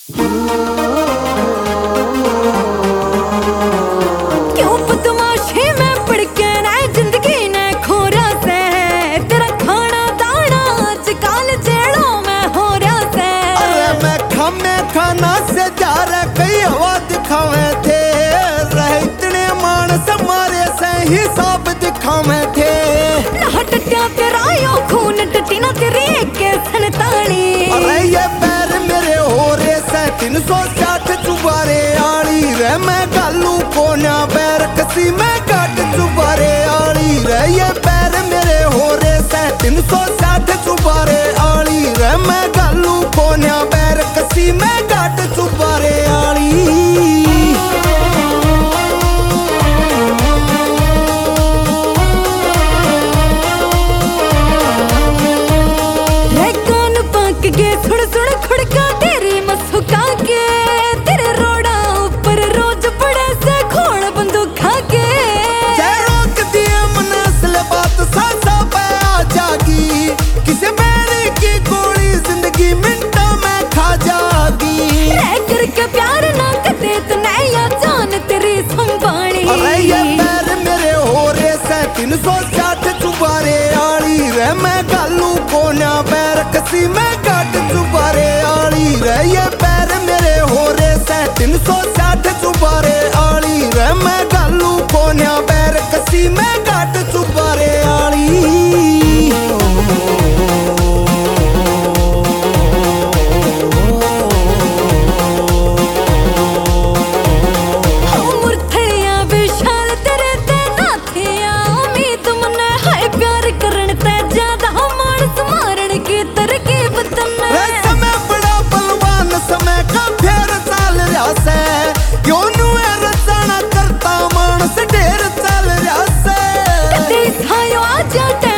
क्यों बदमाशी में पड़ के ना जिंदगी ने खोरा से, तेरा खाना दाना आजकल जेड़ों में हो रहा से। अरे मैं खामे खाना से जा रहा कई हवा दिखावे थे, रहे इतने मानस मारे से हिसाब दिखावे थे। ना टट्टिया तेरा यो खून टट्टी ना तेरी एक सनताली। अरे ये पैर मेरे हो रे से 360 चुबारे आली रे, मैं गालू कोन्या पैर कसी में काट चुबारे आली रे। ये पैर मेरे हो रे से 360 चुबारे आली रे, मैं गालू कोन्या पैर कसी में काट चुबारे आली। सुन सुन खुड़का तेरी मसुका के, तेरे रोड़ा ऊपर रोज पड़े से खोड़ बंदूक खा के। रोक दिए मन असल बात सासा पे आ जागी, किसे मेरे की गोली जिंदगी मिनटों में खा जागी। रह करके प्यार ना करते तो नया जान तेरी संभाली। अरे ये पैर मेरे हो रे से 360 चुबारे आली रे, मैं गालू कोन्या पैर कसी में काट चुबारे आली रे। ये पैर मेरे हो रे से 360 चुबारे आली रे, मैं गालू कोन्या पैर कसी में काट चुबारे आली। करता मानस ढेर चल रहा से।